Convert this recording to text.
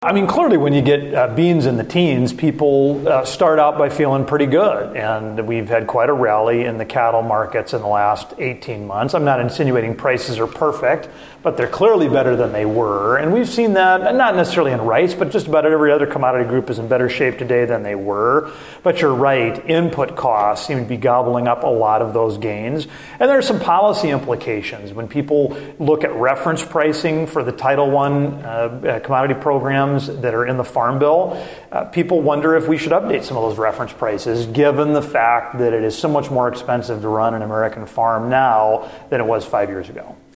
I mean, clearly when you get beans in the teens, people start out by feeling pretty good. And we've had quite a rally in the cattle markets in the last 18 months. I'm not insinuating prices are perfect, but they're clearly better than they were. And we've seen that, not necessarily in rice, but just about every other commodity group is in better shape today than they were. But you're right, input costs seem to be gobbling up a lot of those gains. And there are some policy implications. When people look at reference pricing for the Title I commodity programs that are in the Farm Bill, people wonder if we should update some of those reference prices, given the fact that it is so much more expensive to run an American farm now than it was 5 years ago.